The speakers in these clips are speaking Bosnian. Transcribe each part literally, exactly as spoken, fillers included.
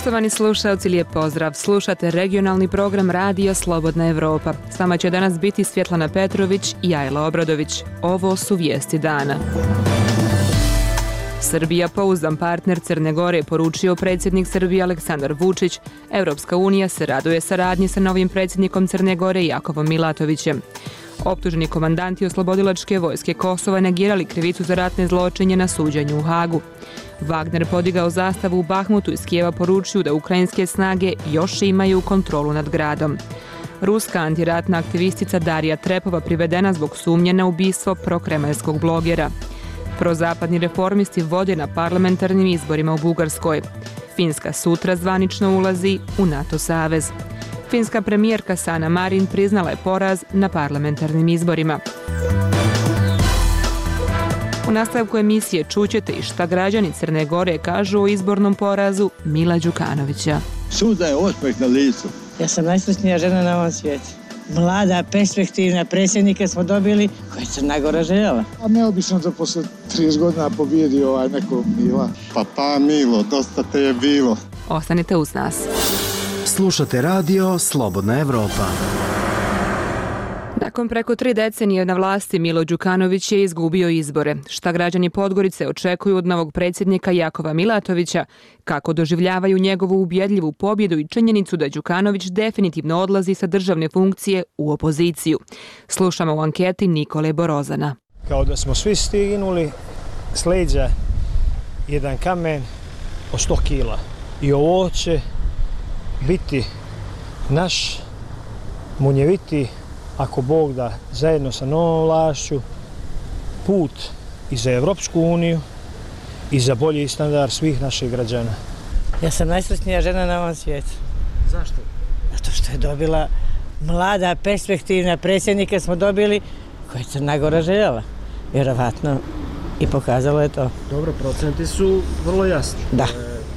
Poštovani slušalci, lijep pozdrav. Slušate regionalni program Radio Slobodna Evropa. S vama će danas biti Svjetlana Petrović i Ajla Obradović. Ovo su vijesti dana. Srbija pouzdan partner Crne Gore, poručio predsjednik Srbije Aleksandar Vučić. Evropska unija se raduje saradnji sa novim predsjednikom Crne Gore Jakovom Milatovićem. Optuženi komandanti oslobodilačke vojske Kosova negirali krivicu za ratne zločinje na suđenju u Hagu. Wagner podigao zastavu u Bahmutu i iz Kijeva poručuju da ukrajinske snage još imaju kontrolu nad gradom. Ruska antiratna aktivistica Darija Trepova privedena zbog sumnje na ubistvo prokremeljskog blogera. Prozapadni reformisti vode na parlamentarnim izborima u Bugarskoj. Finska sutra zvanično ulazi u NATO savez. Finska premijerka Sanna Marin priznala je poraz na parlamentarnim izborima. U nastavku emisije čućete i šta građani Crne Gore kažu o izbornom porazu Mila Đukanovića. Suza je osmeh na licu. Ja sam najsretnija žena na ovom svijetu. Mlada, perspektivna predsjednika smo dobili koja je Crna Gora željela. A neobično da posle trideset godina pobijedi ovaj neko Mila. Pa pa Milo, dosta te je bilo. Ostanite uz nas. Slušate radio Slobodna Evropa. Nakon preko tri decenije na vlasti Milo Đukanović je izgubio izbore. Šta građani Podgorice očekuju od novog predsjednika Jakova Milatovića, kako doživljavaju njegovu ubjedljivu pobjedu i činjenicu da Đukanović definitivno odlazi sa državne funkcije u opoziciju. Slušamo u anketi Nikole Borozana. Kao da smo svi stignuli s leđa jedan kamen od sto kila. I ovo će biti naš munjeviti, ako Bog da, zajedno sa novom vlašću, put i za Evropsku uniju i za bolji standard svih naših građana. Ja sam najsretnija žena na ovom svijetu. Zašto? Zato što je dobila mlada, perspektivna predsjednika smo dobili koja je Crna Gora željela. Vjerovatno i pokazalo je to. Dobro, procenti su vrlo jasni. Da.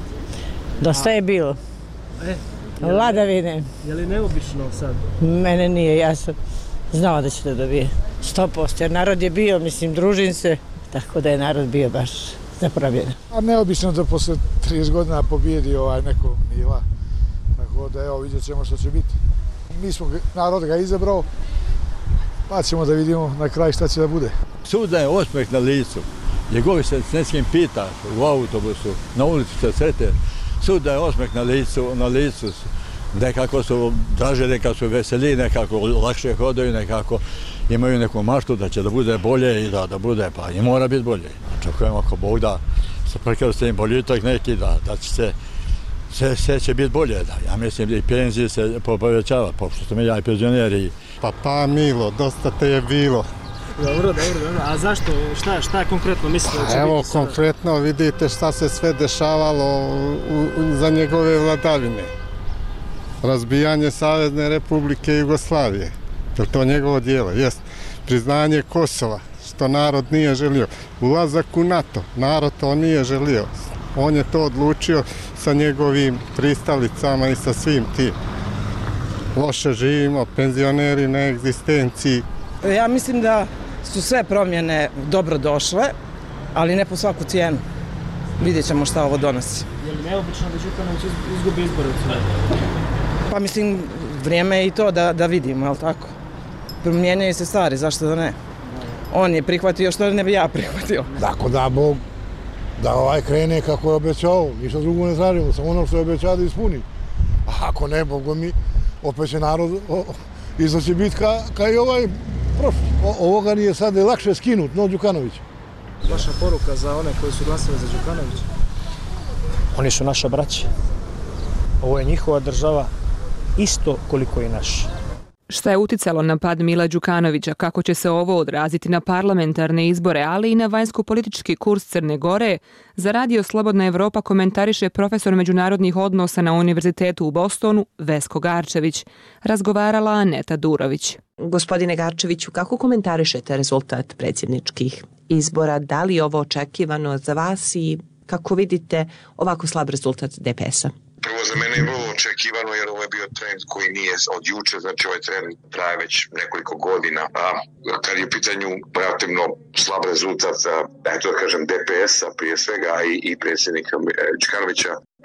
Dosta je bilo. E, Vladavine. Je li neobično sad? Mene nije, ja sam znala da će to dobije. sto posto, jer narod je bio, mislim, družim se, tako da je narod bio baš zapravljen. A neobično da posle trideset godina pobijedi ovaj neko Mila. Tako da evo, vidjet ćemo što će biti. Mi smo, narod ga izabrao, pa ćemo da vidimo na kraju šta će da bude. Suza je osmeh na licu. Njegovi se s nekim pita u autobusu, na ulici se srete. Suza je osmeh na licu, na licu. Nekako su draže, nekako su veseli, nekako lakše hodaju, nekako imaju neku maštu da će da bude bolje i da, da bude, pa i mora biti bolje. Očekujemo ako Bog da se prekrsti boljitak neki, da, da će se, sve, sve će biti bolje. Da. Ja mislim da i penzije se povećava, pošto smo ja i penzioneri. Pa pa Milo, dosta te je bilo. Dobro, dobro, dobro. A zašto? Šta, šta konkretno mislite da će Evo, biti sada? konkretno vidite šta se sve dešavalo u, u, za njegove vladavine. Razbijanje Savezne Republike Jugoslavije. Je to njegovo djelo? Jest. Priznanje Kosova, što narod nije želio. Ulazak u NATO, narod to nije želio. On je to odlučio sa njegovim pristalicama i sa svim tim. Loše živimo, penzioneri na egzistenciji. Ja mislim da su sve promjene dobro došle, ali ne po svaku cijenu. Vidjet ćemo šta ovo donosi. Je li neobično da Đukanović izgubi izbore? Pa mislim, vrijeme je i to da, da vidimo, je li tako? Promijenjaju se stvari, zašto da ne? On je prihvatio što ne bi ja prihvatio. Tako da Bog da ovaj krene kako je obećao, ništa drugo ne tražimo, samo ono što je obećao da ispuni. A ako ne, Bogo mi, opet će narod izaći biti ka, ka i ovaj prošli. Ovoga nije sad lakše skinut, no Đukanović. Vaša poruka za one koji su glasali za Đukanovića? Oni su naša braća. Ovo je njihova država isto koliko i naša. Šta je uticalo na pad Mila Đukanovića, kako će se ovo odraziti na parlamentarne izbore, ali i na vanjsko-politički kurs Crne Gore, za Radio Slobodna Evropa komentariše profesor međunarodnih odnosa na Univerzitetu u Bostonu Vesko Garčević. Razgovarala Aneta Durović. Gospodine Garčeviću, kako komentarišete rezultat predsjedničkih izbora? Da li je ovo očekivano za vas i kako vidite ovako slab rezultat D P S-a? Prvo, za mene je vrlo očekivano jer ovo je bio trend koji nije od juče, znači ovaj trend traje već nekoliko godina. A kad je u pitanju relativno slab rezultat, eto da kažem D P S-a prije svega i, i predsjednika Đukanovića,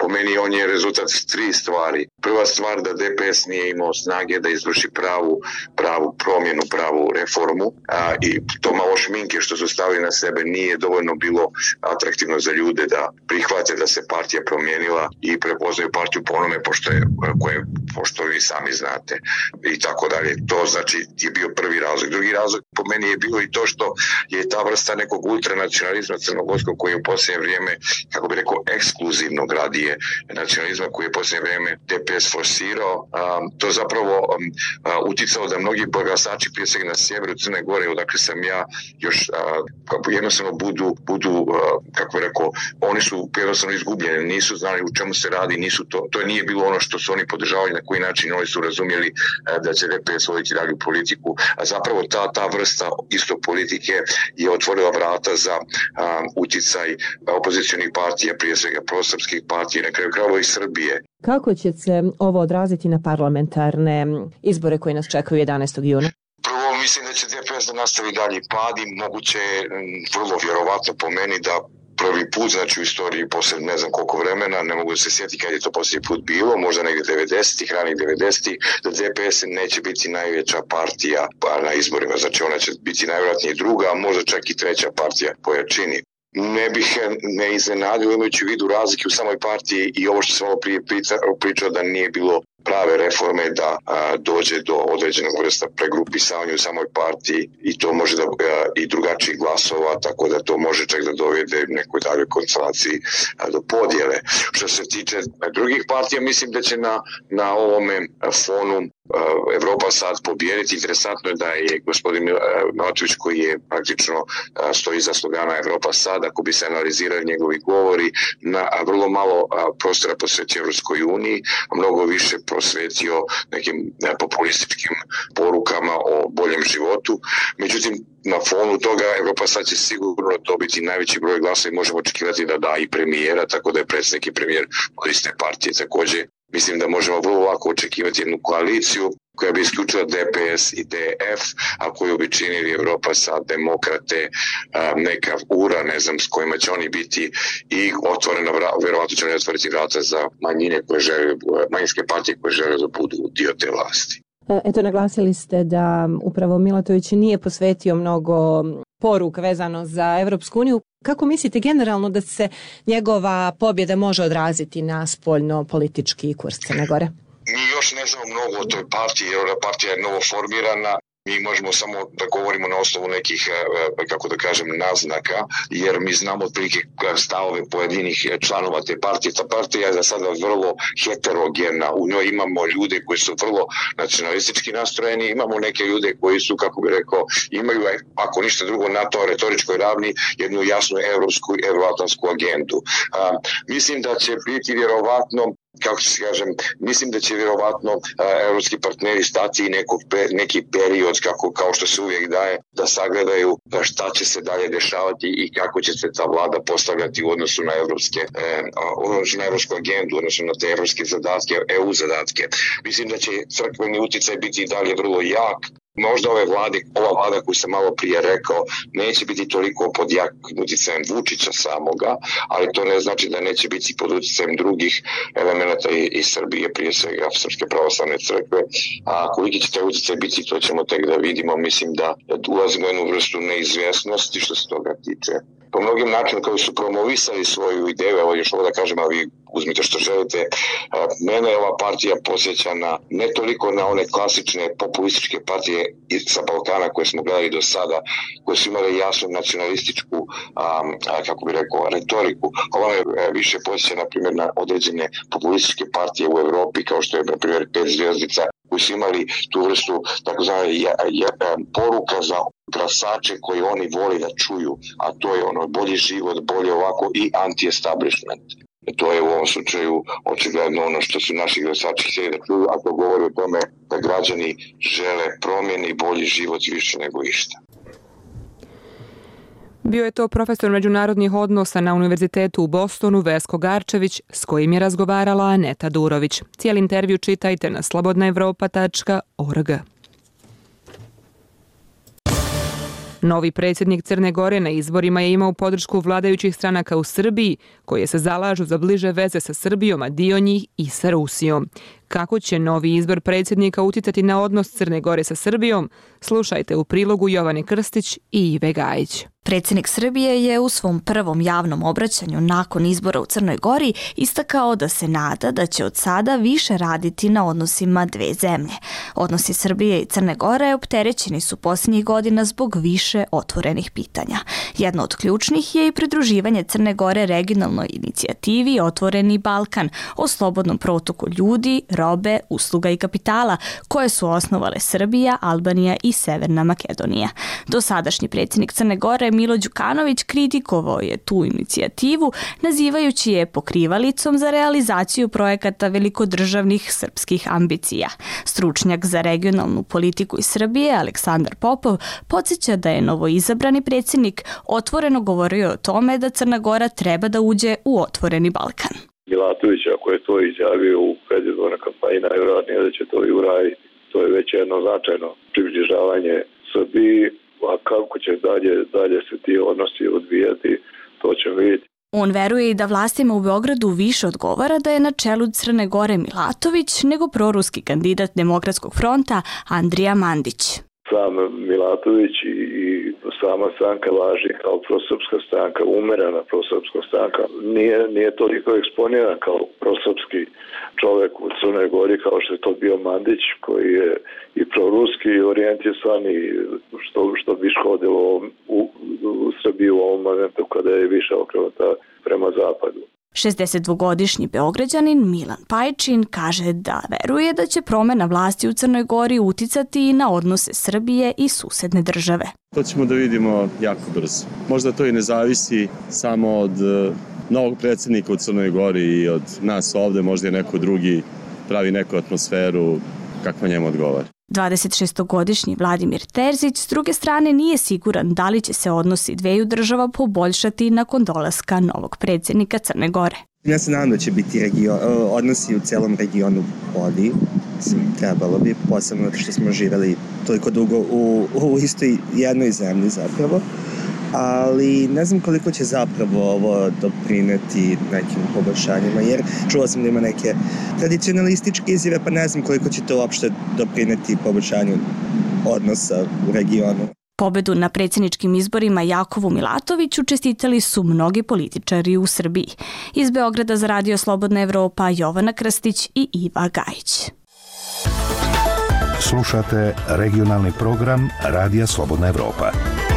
Po meni on je rezultat tri stvari. Prva stvar da D P S nije imao snage da izvrši pravu, pravu promjenu, pravu reformu a, i to malo šminke što su stavili na sebe nije dovoljno bilo atraktivno za ljude da prihvate da se partija promijenila i prepoznaju partiju po onome pošto, je, koje, pošto vi sami znate i tako dalje. To znači je bio prvi razlog. Drugi razlog po meni je bilo i to što je ta vrsta nekog ultranacionalizma crnogorskog koji je u posljednje vrijeme, kako bi rekao, ekskluzivnog radije nacionalizma koji je u posljednje vrijeme D P S forsirao, a, to zapravo a, uticalo da mnogi glasači prije svega na sjeveru Crne Gore, odakle sam ja, još a, jednostavno budu, budu a, kako bih rekao, oni su jednostavno izgubljeni, nisu znali u čemu se radi, nisu to, to nije bilo ono što su oni podržavali, na koji način oni su razumjeli a, da će D P S voditi dalju politiku, a zapravo ta, ta vrsta isto politike je otvorila vrata za a, uticaj opozicionih partija, prije svega prosrpskih partija, na kraju krajeva i Srbije. Kako će se ovo odraziti na parlamentarne izbore koji nas čekaju jedanaestog juna? Prvo, mislim da će D P S da nastavi dalje pad i moguće, vrlo vjerovatno po meni, da prvi put, znači u istoriji posle ne znam koliko vremena, ne mogu da se sjetiti kad je to posljednji put bilo, možda negdje devedesetih, ranih devedesetih, da D P S neće biti najveća partija na izborima, znači ona će biti najvjerojatnije druga, a možda čak i treća partija po jačini. Ne bih ne iznenadio imajući u vidu razlike u samoj partiji i ovo što sam malo prije pričao da nije bilo prave reforme da a, dođe do određenog vrsta pregrupisavanja u samoj partiji i to može da a, i drugačijih glasova, tako da to može čak da dovede nekoj daljoj konstelaciji a, do podjele. Što se tiče drugih partija, mislim da će na, na ovome fonu Evropa sad pobijediti. Interesantno je da je gospodin Milatović, koji je praktično stoji za slogana Evropa sad, ako bi se analizirali njegovi govori, na vrlo malo prostora posvetio Evropskoj uniji, a mnogo više prosvetio nekim populističkim porukama o boljem životu. Međutim, na fonu toga Evropa sad će sigurno dobiti najveći broj glasa i možemo očekivati da da i premijera, tako da je predsjednik i premijer od iste partije. Također, mislim da možemo vrlo lako očekivati jednu koaliciju koja bi isključila D P S i D F, a koju bi činili Evropa sad, demokrate, neka ura, ne znam s kojima će oni biti i otvorena, vjerovatno će oni otvoriti vrata za manjine koje žele, manjinske partije koje žele da budu dio te vlasti. Eto, naglasili ste da upravo Milatović nije posvetio mnogo poruka vezano za Evropsku uniju. Kako mislite generalno da se njegova pobjeda može odraziti na spoljno-politički kurs Crne Gore? Mi još ne znamo mnogo o toj partiji, jer ona partija je novo formirana. Mi možemo samo da govorimo na osnovu nekih, kako da kažem, naznaka, jer mi znamo otprilike stavove pojedinih članova te partije. Ta partija je za sada vrlo heterogena. U njoj imamo ljude koji su vrlo nacionalistički nastrojeni, imamo neke ljude koji su, kako bi rekao, imaju, ako ništa drugo, na to retoričkoj ravni jednu jasnu evropsku i euroatlantsku agendu. A, mislim da će biti vjerovatno, kako se kažem, mislim da će vjerovatno uh, evropski partneri stati neko, pe, neki period, kako, kao što se uvijek daje, da sagledaju šta će se dalje dešavati i kako će se ta vlada postavljati u odnosu na evropske, eh, u odnosu na evropsku agendu, odnosno na te evropske zadatke, E U zadatke. Mislim da će crkveni uticaj biti i dalje vrlo jak. Možda ove vlade, ova vlada koju sam malo prije rekao, neće biti toliko pod jakim utjecajem Vučića samoga, ali to ne znači da neće biti pod utjecajem drugih elemenata iz Srbije, prije svega Srpske pravoslavne crkve. A koliki će taj utjecaj biti, to ćemo tek da vidimo. Mislim da ulazimo u jednu vrstu neizvjesnosti što se toga tiče. Po mnogim načinima koji su promovisali svoju ideju, evo još ovo da kažem, a vi uzmite što želite, mene je ova partija posjeća na, ne toliko na one klasične populističke partije sa Balkana koje smo gledali do sada, koje su imale jasnu nacionalističku, a, a, kako bi rekao, retoriku. Ovo je više posjeća, na primjer, na određene populističke partije u Evropi, kao što je, na primjer, Pet zvjezdica, koji su imali tu vrstu takozvane poruka za glasače koji oni voli da čuju, a to je ono bolji život, bolje ovako i anti-establishment. To je u ovom slučaju očigledno ono što su naši glasači htjeli da čuju, ako govori o tome da građani žele promjeni bolji život više nego išta. Bio je to profesor međunarodnih odnosa na Univerzitetu u Bostonu Vesko Garčević, s kojim je razgovarala Aneta Durović. Cijeli intervju čitajte na slobodna evropa tačka org. Novi predsjednik Crne Gore na izborima je imao podršku vladajućih stranaka u Srbiji, koje se zalažu za bliže veze sa Srbijom, a dio njih i sa Rusijom. Kako će novi izbor predsjednika uticati na odnos Crne Gore sa Srbijom? Slušajte u prilogu Jovane Krstić i Ive Gajić. Predsjednik Srbije je u svom prvom javnom obraćanju nakon izbora u Crnoj Gori istakao da se nada da će od sada više raditi na odnosima dve zemlje. Odnosi Srbije i Crne Gore opterećeni su posljednjih godina zbog više otvorenih pitanja. Jedno od ključnih je i pridruživanje Crne Gore regionalnoj inicijativi Otvoreni Balkan o slobodnom protoku ljudi, robe, usluga i kapitala, koje su osnovale Srbija, Albanija i Severna Makedonija. Dosadašnji predsjednik Crne Gore Milo Đukanović kritikovao je tu inicijativu, nazivajući je pokrivalicom za realizaciju projekata velikodržavnih srpskih ambicija. Stručnjak za regionalnu politiku iz Srbije, Aleksandar Popov, podsjeća da je novoizabrani predsjednik otvoreno govorio o tome da Crna Gora treba da uđe u Otvoreni Balkan. Milatović, ako je to izjavio u predizbornoj kampanji, najvjerojatnije da će to i uraditi. To je već jedno značajno približavanje Srbiji, a kako će dalje, dalje se ti odnosi odvijati, to ćemo vidjeti. On veruje i da vlastima u Beogradu više odgovara da je na čelu Crne Gore Milatović nego proruski kandidat Demokratskog fronta Andrija Mandić. Sam Milatović i, i sama stranka važi kao prosrpska stranka, umerena prosrpska stranka. Nije, nije toliko eksponiran kao prosrpski čovjek u Crnoj Gori kao što je to bio Mandić, koji je i proruski orijentisan i što, što bi škodilo u, u Srbiji u ovom momentu kada je više okrenuta prema zapadu. šezdesetdvogodišnji Beograđanin Milan Pajčin kaže da veruje da će promjena vlasti u Crnoj Gori uticati i na odnose Srbije i susedne države. To ćemo da vidimo jako brzo. Možda to i ne zavisi samo od novog predsjednika u Crnoj Gori i od nas ovdje, možda i neko drugi pravi neku atmosferu kakva njemu odgovara. dvadesetšestogodišnji Vladimir Terzić s druge strane nije siguran da li će se odnosi dveju država poboljšati nakon dolaska novog predsjednika Crne Gore. Ja se nadam da će biti region, odnosi u celom regionu bolji, trebalo bi, posebno što smo živjeli toliko dugo u, u istoj jednoj zemlji zapravo. Ali ne znam koliko će zapravo ovo doprineti nekim poboljšanjima, jer čuo sam da ima neke tradicionalističke izjave, pa ne znam koliko će to uopšte doprineti poboljšanju odnosa u regionu. Pobedu na predsjedničkim izborima Jakovu Milatoviću čestitali su mnogi političari u Srbiji. Iz Beograda za Radio Slobodna Evropa Jovana Krstić i Iva Gajić. Slušate regionalni program Radija Slobodna Evropa.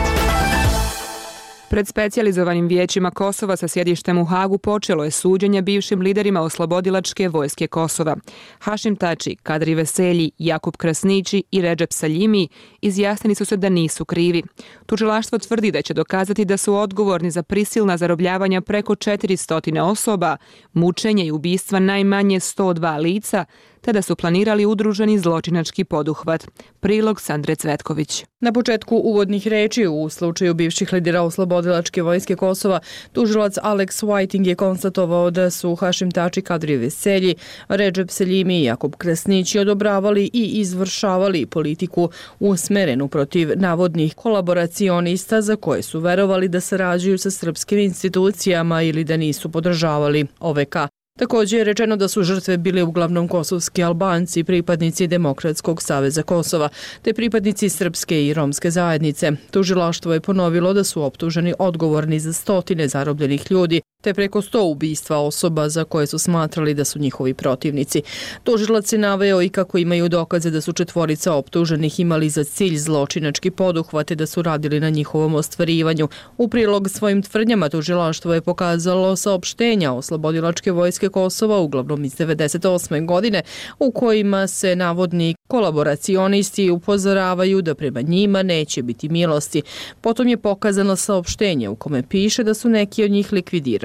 Pred specijalizovanim vijećima Kosova sa sjedištem u Hagu počelo je suđenje bivšim liderima oslobodilačke vojske Kosova. Hašim Tači, Kadri Veselji, Jakub Krasnići i Redžep Saljimi izjasnili su se da nisu krivi. Tužilaštvo tvrdi da će dokazati da su odgovorni za prisilna zarobljavanja preko četiristo osoba, mučenje i ubistva najmanje sto dva lica, te da su planirali udruženi zločinački poduhvat. Prilog Sandre Cvetković. Na početku uvodnih reči u slučaju bivših lidera oslobodilačke vojske Kosova, tužilac Alex Whiting je konstatovao da su Hašim Tači, Kadri Veselji, Redžep Seljimi i Jakub Krasnići odobravali i izvršavali politiku usmerenu protiv navodnih kolaboracionista za koje su verovali da sarađuju sa srpskim institucijama ili da nisu podržavali O V K. Također je rečeno da su žrtve bili uglavnom kosovski Albanci, pripadnici Demokratskog saveza Kosova, te pripadnici srpske i romske zajednice. Tužilaštvo je ponovilo da su optuženi odgovorni za stotine zarobljenih ljudi, te preko sto ubistva osoba za koje su smatrali da su njihovi protivnici. Tužilac je naveo i kako imaju dokaze da su četvorica optuženih imali za cilj zločinački poduhvat i da su radili na njihovom ostvarivanju. U prilog svojim tvrdnjama tužilaštvo je pokazalo saopštenja oslobodilačke vojske Kosova, uglavnom iz devedeset osme godine, u kojima se navodni kolaboracionisti upozoravaju da prema njima neće biti milosti. Potom je pokazano saopštenje u kome piše da su neki od njih likvidirani.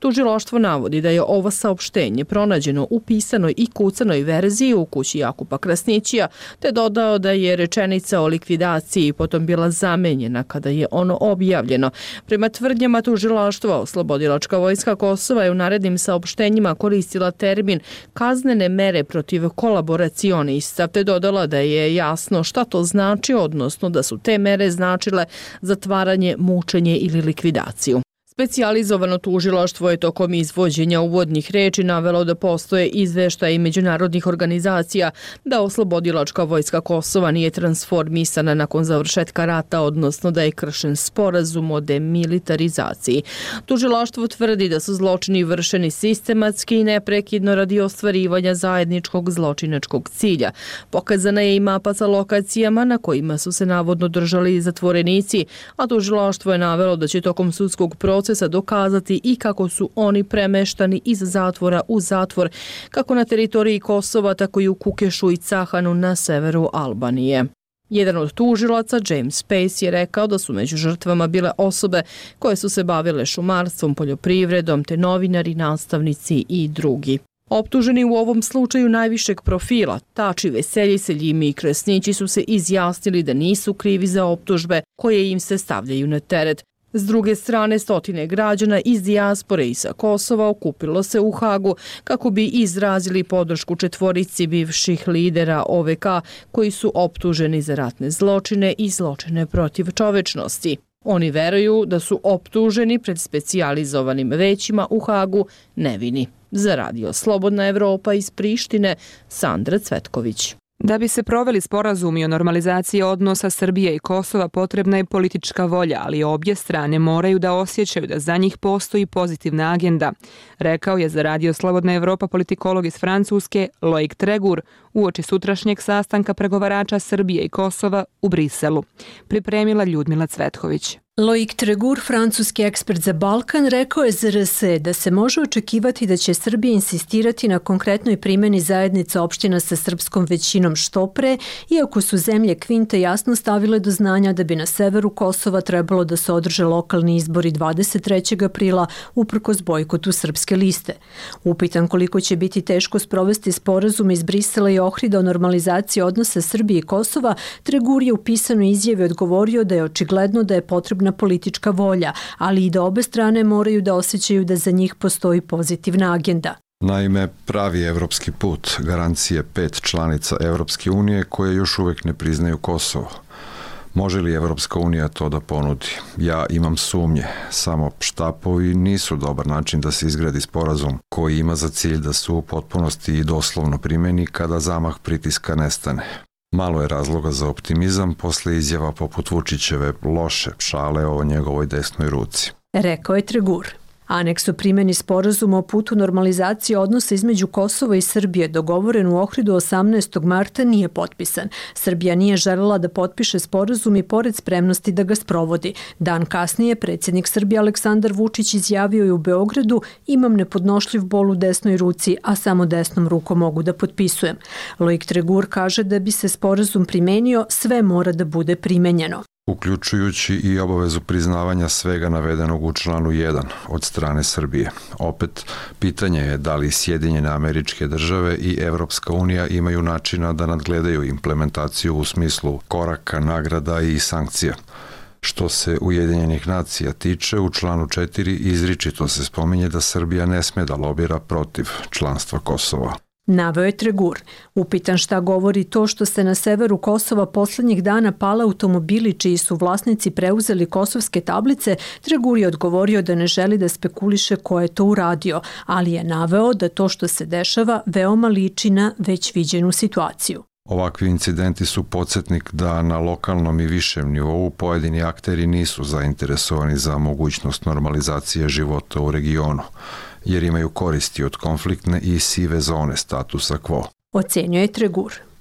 Tužilaštvo navodi da je ovo saopštenje pronađeno u pisanoj i kucanoj verziji u kući Jakupa Krasnićija, te dodao da je rečenica o likvidaciji potom bila zamenjena kada je ono objavljeno. Prema tvrdnjama tužilaštva, Oslobodilačka vojska Kosova je u narednim saopštenjima koristila termin kaznene mere protiv kolaboracionista, te dodala da je jasno šta to znači, odnosno da su te mere značile zatvaranje, mučenje ili likvidaciju. Specijalizovano tužilaštvo je tokom izvođenja uvodnih reči navelo da postoje izveštaji međunarodnih organizacija da Oslobodilačka vojska Kosova nije transformisana nakon završetka rata, odnosno da je kršen sporazum o demilitarizaciji. Tužilaštvo tvrdi da su zločini vršeni sistematski i neprekidno radi ostvarivanja zajedničkog zločinačkog cilja. Pokazana je i mapa sa lokacijama na kojima su se navodno držali zatvorenici, a tužilaštvo je navelo da će tokom sudskog procesa procesa dokazati i kako su oni premeštani iz zatvora u zatvor, kako na teritoriji Kosova, tako i u Kukešu i Cahanu na severu Albanije. Jedan od tužilaca, James Pace, je rekao da su među žrtvama bile osobe koje su se bavile šumarstvom, poljoprivredom, te novinari, nastavnici i drugi. Optuženi u ovom slučaju najvišeg profila, Tači, Veselji, Seljimi i Krasnići su se izjasnili da nisu krivi za optužbe koje im se stavljaju na teret. S druge strane, stotine građana iz dijaspore i sa Kosova okupilo se u Hagu kako bi izrazili podršku četvorici bivših lidera O V K koji su optuženi za ratne zločine i zločine protiv čovečnosti. Oni veruju da su optuženi pred specijalizovanim većima u Hagu nevini. Za Radio Slobodna Evropa iz Prištine, Sandra Cvetković. Da bi se proveli sporazumi o normalizaciji odnosa Srbije i Kosova, potrebna je politička volja, ali obje strane moraju da osjećaju da za njih postoji pozitivna agenda, rekao je za Radio Slobodna Evropa politikolog iz Francuske Loic Tregur uoči sutrašnjeg sastanka pregovarača Srbije i Kosova u Briselu. Pripremila Ljudmila Cvetković. Loic Tregur, francuski ekspert za Balkan, rekao je za R S da se može očekivati da će Srbija insistirati na konkretnoj primjeni zajednica opština sa srpskom većinom što pre, iako su zemlje Kvinte jasno stavile do znanja da bi na severu Kosova trebalo da se održe lokalni izbori dvadeset trećeg aprila uprkos bojkotu srpske liste. Upitan koliko će biti teško sprovesti sporazum iz Brisela i Ohrida o normalizaciji odnosa Srbije i Kosova, Tregur je u pisanoj izjavi odgovorio da je očigledno da je potrebno na politička volja, ali i da obe strane moraju da osjećaju da za njih postoji pozitivna agenda. Naime, pravi evropski put garancije pet članica Evropske unije koje još uvek ne priznaju Kosovo. Može li Evropska unija to da ponudi? Ja imam sumnje. Samo štapovi nisu dobar način da se izgradi sporazum koji ima za cilj da se u potpunosti i doslovno primeni kada zamah pritiska nestane. Malo je razloga za optimizam posle izjava poput Vučićeve loše šale o njegovoj desnoj ruci. Rekao je Tregur. Aneks o primjeni sporazuma o putu normalizacije odnosa između Kosova i Srbije dogovoren u Ohridu osamnaestog marta nije potpisan. Srbija nije želela da potpiše sporazum i pored spremnosti da ga sprovodi. Dan kasnije predsjednik Srbije Aleksandar Vučić izjavio je u Beogradu: imam nepodnošljiv bol u desnoj ruci, a samo desnom rukom mogu da potpisujem. Loic Tregur kaže da bi se sporazum primenio, sve mora da bude primenjeno, uključujući i obavezu priznavanja svega navedenog u članu jedan od strane Srbije. Opet, pitanje je da li Sjedinjene Američke Države i Evropska unija imaju načina da nadgledaju implementaciju u smislu koraka, nagrada i sankcija. Što se Ujedinjenih nacija tiče, u članu četiri izričito se spominje da Srbija ne sme da lobira protiv članstva Kosova. Naveo je Tregur. Upitan šta govori to što se na severu Kosova poslednjih dana pale automobili čiji su vlasnici preuzeli kosovske tablice, Tregur je odgovorio da ne želi da spekuliše ko je to uradio, ali je naveo da to što se dešava veoma liči na već viđenu situaciju. Ovakvi incidenti su podsjetnik da na lokalnom i višem nivou pojedini akteri nisu zainteresovani za mogućnost normalizacije života u regionu, jer imaju koristi od konfliktne i sive zone statusa quo. Ocenio je Tregur.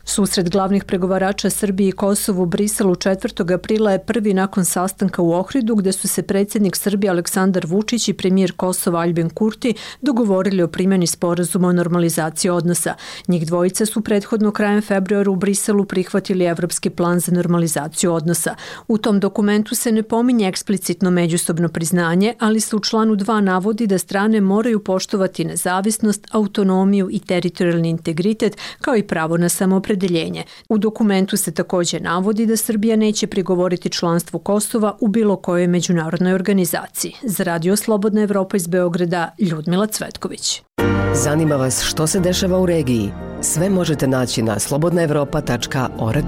Susret glavnih pregovarača Srbije i Kosovo u Briselu četvrtog aprila je prvi nakon sastanka u Ohridu gde su se predsjednik Srbije Aleksandar Vučić i premijer Kosova Aljbin Kurti dogovorili o primjeni sporazuma o normalizaciji odnosa. Njih dvojica su prethodno krajem februara u Briselu prihvatili evropski plan za normalizaciju odnosa. U tom dokumentu se ne pominje eksplicitno međusobno priznanje, ali se u članu dva navodi da strane moraju poštovati nezavisnost, autonomiju i teritorijalni integritet kao i pravo na samoopredeljenje. U dokumentu se također navodi da Srbija neće prigovoriti članstvu Kosova u bilo kojoj međunarodnoj organizaciji. Za Radio Slobodna Evropa iz Beograda, Ljudmila Cvetković. Zanima vas što se dešava u regiji? Sve možete naći na slobodna evropa tačka org.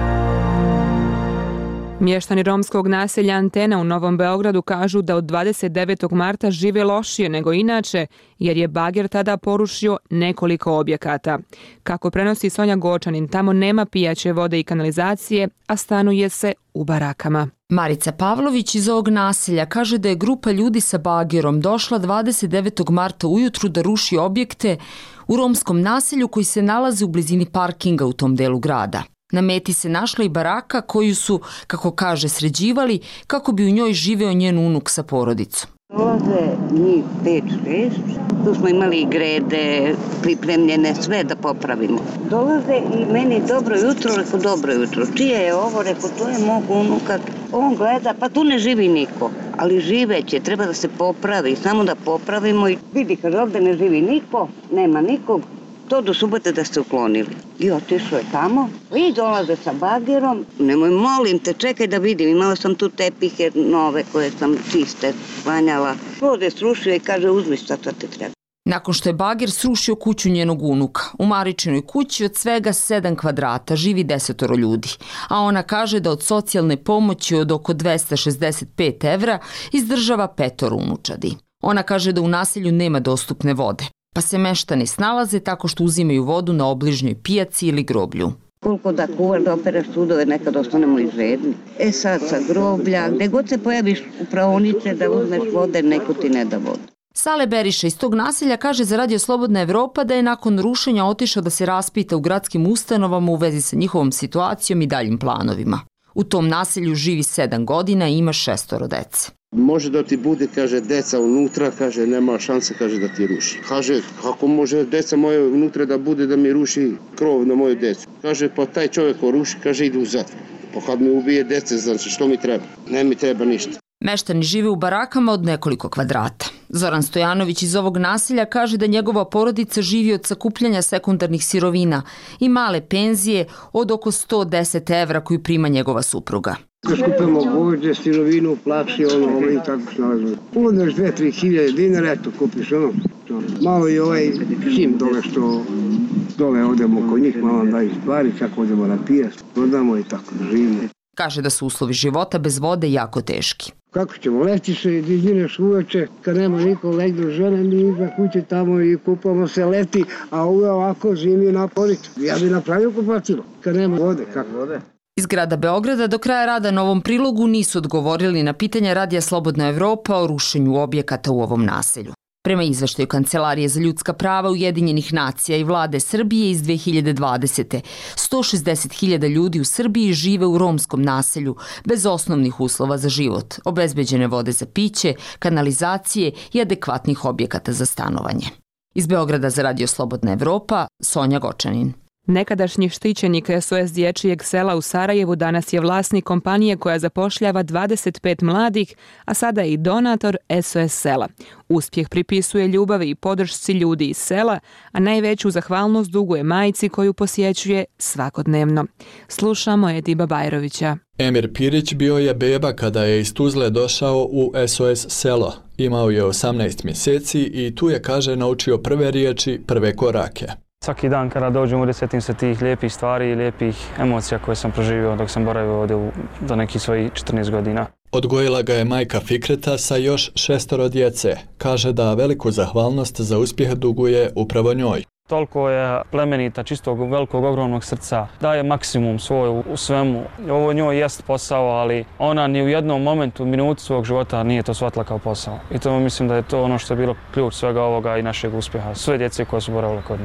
Mještani romskog naselja Antena u Novom Beogradu kažu da od dvadeset devetog marta žive lošije nego inače, jer je bager tada porušio nekoliko objekata. Kako prenosi Sonja Gočanin, tamo nema pijaće vode i kanalizacije, a stanuje se u barakama. Marica Pavlović iz ovog naselja kaže da je grupa ljudi sa bagerom došla dvadeset devetog marta ujutru da ruši objekte u romskom naselju koji se nalaze u blizini parkinga u tom delu grada. Na meti se našla i baraka koju su, kako kaže, sređivali kako bi u njoj živeo njen unuk sa porodicom. Dolaze njih pet, šest, tu smo imali grede, pripremljene sve da popravimo. Dolaze i meni dobro jutro, reko dobro jutro. Čije je ovo, reko to je mog unuka. On gleda, pa tu ne živi niko, ali živeće, treba da se popravi, samo da popravimo i vidi, kaže ovde ne živi niko, nema nikog. To do subote da ste uklonili. I otišao je tamo. I dolaze sa bagerom. Nemoj, molim te, čekaj da vidim. Imala sam tu tepihe nove koje sam čiste sklanjala. Ovdje srušio i kaže uzmi šta to te treba. Nakon što je bager srušio kuću njenog unuka, u Maričinoj kući od svega sedam kvadrata živi desetoro ljudi, a ona kaže da od socijalne pomoći od oko dvesta šezdeset pet evra izdržava petoro unučadi. Ona kaže da u naselju nema dostupne vode, pa se meštani snalaze tako što uzimaju vodu na obližnjoj pijaci ili groblju. Koliko da kuvaš, da opereš sudove, nekad ostanemo i žedni. E sad sa groblja, gde god se pojaviš u praonice da uzmeš vode, neko ti ne da vodu. Sale Beriša iz tog naselja kaže za Radio Slobodna Evropa da je nakon rušenja otišao da se raspita u gradskim ustanovama u vezi sa njihovom situacijom i daljim planovima. U tom naselju živi sedam godina i ima šestoro dece. Može da ti bude, kaže, deca unutra, kaže, nema šanse, kaže, da ti ruši. Kaže, kako može deca moje unutra da bude da mi ruši krov na moju decu? Kaže, pa taj čovjek ko ruši, kaže, ide u zatvor. Pa kad mi ubije dece, znači što mi treba? Ne mi treba ništa. Meštani žive u barakama od nekoliko kvadrata. Zoran Stojanović iz ovog naselja kaže da njegova porodica živi od sakupljanja sekundarnih sirovina i male penzije od oko sto deset evra koju prima njegova supruga. Skupimo gođe, sirovinu, plaći, ono, ovo i tako snalazu. Uvodneš dve, tri hiljade dinara, eto, kupiš ono. Malo i ovaj čim dole što dole odemo kod njih, malo daju stvari, kako odemo na pijac, prodamo i tako živimo. Kaže da su uslovi života bez vode jako teški. Kako ćemo, leti se, dizineš uveče, kad nema niko, legnu žene, mi iza kuće tamo i kupamo se leti, a ove ovako zimi na policu. Ja bi napravio kupatilo, kad nema vode, kako vode. Iz grada Beograda do kraja rada na ovom prilogu nisu odgovorili na pitanja Radija Slobodna Evropa o rušenju objekata u ovom naselju. Prema izveštaju Kancelarije za ljudska prava Ujedinjenih nacija i vlade Srbije iz dve hiljade dvadesete. sto šezdeset hiljada ljudi u Srbiji žive u romskom naselju bez osnovnih uslova za život, obezbeđene vode za piće, kanalizacije i adekvatnih objekata za stanovanje. Iz Beograda za Radio Slobodna Evropa, Sonja Gočanin. Nekadašnji štićenik S O S dječjeg sela u Sarajevu danas je vlasnik kompanije koja zapošljava dvadeset pet mladih, a sada je i donator S O S sela. Uspjeh pripisuje ljubavi i podršci ljudi iz sela, a najveću zahvalnost duguje majci koju posjećuje svakodnevno. Slušamo Ediba Bajrovića. Emir Pirić bio je beba kada je iz Tuzle došao u S O S selo. Imao je osamnaest mjeseci i tu je, kaže, naučio prve riječi, prve korake. Svaki dan kada dođem ovdje sjetim se tih lijepih stvari i lijepih emocija koje sam proživio dok sam boravio ovdje do nekih svojih četrnaest godina. Odgojila ga je majka Fikreta sa još šestoro djece. Kaže da veliku zahvalnost za uspjeh duguje upravo njoj. Toliko je plemenita, čistog, velikog, ogromnog srca, daje maksimum svoj u svemu. Ovo njoj jest posao, ali ona ni u jednom momentu, minutu svog života nije to shvatila kao posao. I to mislim da je to ono što je bilo ključ svega ovoga i našeg uspjeha, sve djece koje su boravile kod nje.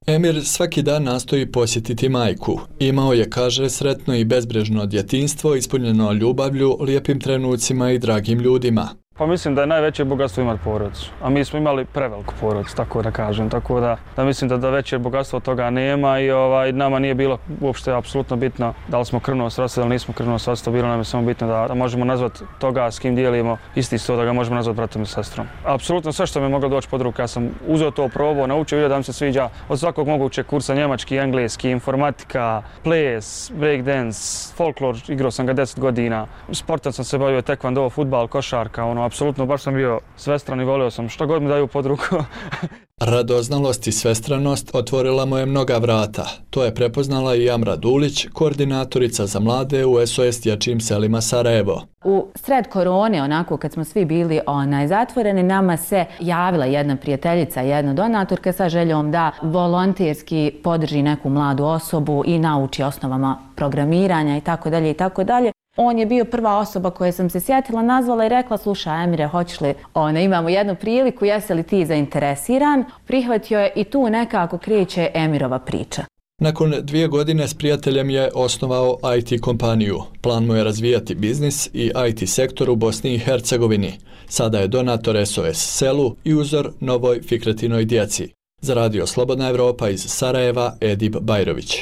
Emir svaki dan nastoji posjetiti majku. Imao je, kaže, sretno i bezbrižno djetinjstvo, ispunjeno ljubavlju, lijepim trenucima i dragim ljudima. Pa mislim da je najveće bogatstvo imati porodicu, a mi smo imali preveliku porodicu, tako da kažem, tako da, da mislim da, da veće bogatstvo toga nema i ovaj, nama nije bilo uopšte apsolutno bitno da li smo krvno srodstvo ili nismo krvno srodstvo, bilo nam je samo bitno da, da možemo nazvati toga s kim dijelimo isti sto, da ga možemo nazvati bratom i sestrom. Apsolutno sve što mi je moglo doći pod ruku, ja sam uzeo to, probao, naučio, vidio da mi se sviđa od svakog mogućeg kursa, njemački, engleski, informatika, ples, breakdance, folklor, igrao sam ga deset godina, sportom sam se bavio, tekvando, fudbal, košarka, ono, apsolutno, baš sam bio svestran i volio sam što god mi daju pod ruku. Radoznalost i svestranost otvorila mu je mnoga vrata. To je prepoznala i Amra Dulić, koordinatorica za mlade u S O S dječjim selima Sarajevo. U sred korone, onako kad smo svi bili onaj, zatvoreni, nama se javila jedna prijateljica, jedna donatorka sa željom da volonterski podrži neku mladu osobu i nauči osnovama programiranja i tako dalje i tako dalje. On je bio prva osoba koja sam se sjetila, nazvala i rekla: slušaj Emire, hoćeš li, ona, imamo jednu priliku, jesi li ti zainteresiran? Prihvatio je i tu nekako kreće Emirova priča. Nakon dvije godine s prijateljem je osnovao I T kompaniju. Plan mu je razvijati biznis i I T sektor u Bosni i Hercegovini. Sada je donator S O S selu i uzor novoj Fikretinoj djeci. Za Radio Slobodna Evropa iz Sarajeva, Edip Bajrović.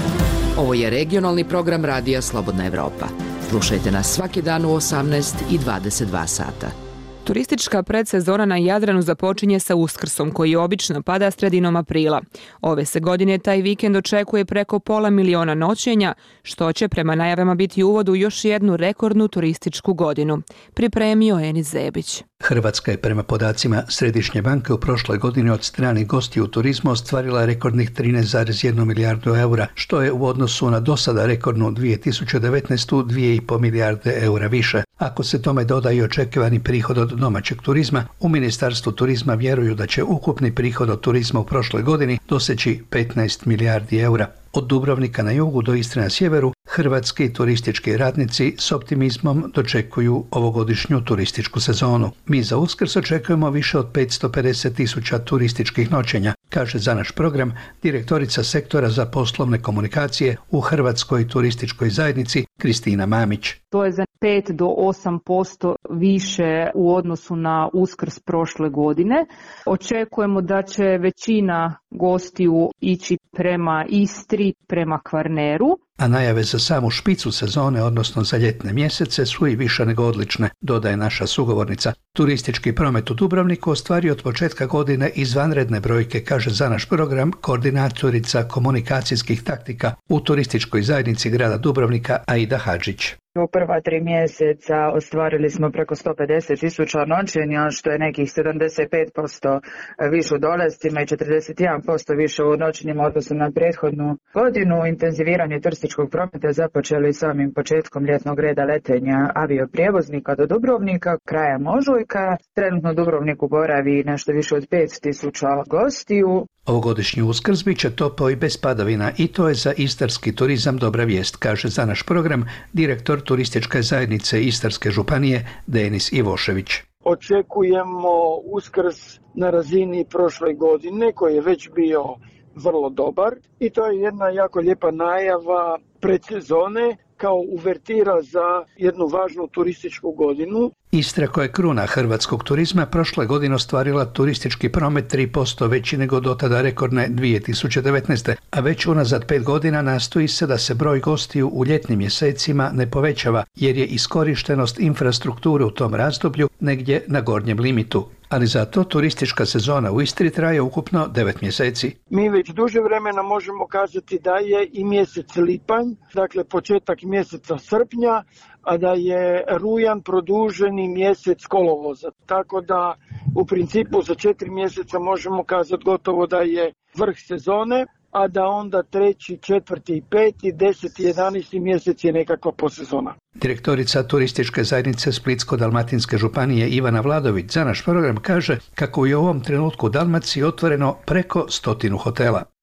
Ovo je regionalni program Radija Slobodna Evropa. Slušajte nas svaki dan u osamnaest i dvadeset dva sata. Turistička predsezona na Jadranu započinje sa Uskrsom, koji obično pada sredinom aprila. Ove se godine taj vikend očekuje preko pola miliona noćenja, što će prema najavama biti uvod u još jednu rekordnu turističku godinu. Pripremio Enis Zebić. Hrvatska je prema podacima Središnje banke u prošloj godini od stranih gostiju u turizmu ostvarila rekordnih trinaest zarez jedna milijardu eura, što je u odnosu na dosada rekordnu dvije tisuće devetnaestu. dvije i pol milijarde eura više. Ako se tome doda i očekivani prihod od domaćeg turizma, u Ministarstvu turizma vjeruju da će ukupni prihod od turizma u prošloj godini doseći petnaest milijardi eura. Od Dubrovnika na jugu do Istre na sjeveru, hrvatski turistički radnici s optimizmom dočekuju ovogodišnju turističku sezonu. Mi za Uskrs očekujemo više od petsto pedeset tisuća turističkih noćenja, kaže za naš program direktorica sektora za poslovne komunikacije u Hrvatskoj turističkoj zajednici Kristina Mamić. To je za pet do osam posto više u odnosu na Uskrs prošle godine. Očekujemo da će većina gostiju ići prema Istri, prema Kvarneru. A najave za samu špicu sezone, odnosno za ljetne mjesece, su i više nego odlične, dodaje naša sugovornica. Turistički promet u Dubrovniku ostvario od početka godine izvanredne brojke, kaže za naš program koordinatorica komunikacijskih taktika u turističkoj zajednici grada Dubrovnika Aida Hadžić. U prva tri mjeseca ostvarili smo preko sto pedeset tisuća noćenja, što je nekih sedamdeset pet posto više u dolascima i četrdeset jedan posto više u noćenjima odnosu na prethodnu godinu. Intenziviranje turističkog prometa započeli samim početkom ljetnog reda letenja avioprijevoznika do Dubrovnika krajem ožujka. Trenutno u Dubrovniku boravi nešto više od pet tisuća gostiju. Ovogodišnji Uskrs bit će topao i bez padavina i to je za istarski turizam dobra vijest, kaže za naš program direktor turističke zajednice Istarske županije Denis Ivošević. Očekujemo Uskrs na razini prošle godine koji je već bio vrlo dobar i to je jedna jako lijepa najava predsezone kao uvertira za jednu važnu turističku godinu. Istra, koja je kruna hrvatskog turizma, prošle godine ostvarila turistički promet tri posto veći nego do tada rekordne dvije tisuće devetnaeste. A već unazad pet godina nastoji se da se broj gostiju u ljetnim mjesecima ne povećava, jer je iskorištenost infrastrukture u tom razdoblju negdje na gornjem limitu. Ali zato turistička sezona u Istri traje ukupno devet mjeseci. Mi već duže vremena možemo kazati da je i mjesec lipanj, dakle početak mjeseca srpnja, a da je rujan produženi mjesec kolovoza. Tako da u principu za četiri mjeseca možemo kazati gotovo da je vrh sezone, a da onda treći, četvrti i peti, deseti, jedanaesti mjesec je nekakva posezona. Direktorica turističke zajednice Splitsko-dalmatinske županije Ivana Vladović za naš program kaže kako je u ovom trenutku u Dalmaciji otvoreno preko stotinu hotela.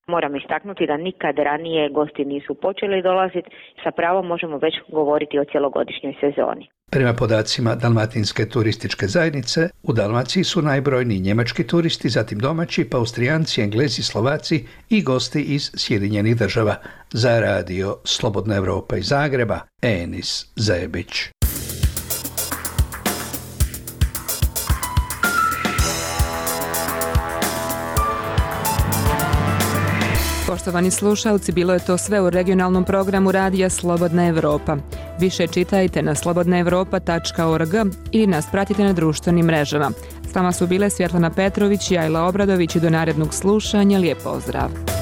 Moram istaknuti da nikad ranije gosti nisu počeli dolaziti, sa pravom možemo već govoriti o cjelogodišnjoj sezoni. Prema podacima Dalmatinske turističke zajednice, u Dalmaciji su najbrojniji njemački turisti, zatim domaći, pa Austrijanci, Englezi, Slovaci i gosti iz Sjedinjenih država. Za radio Slobodna Evropa iz Zagreba, Enis Zebić. Poštovani slušalci, bilo je to sve u regionalnom programu radija Slobodna Evropa. Više čitajte na slobodna evropa tačka org ili nas pratite na društvenim mrežama. S nama su bile Svjetlana Petrović i Ajla Obradović i do narednog slušanja. Lijep pozdrav!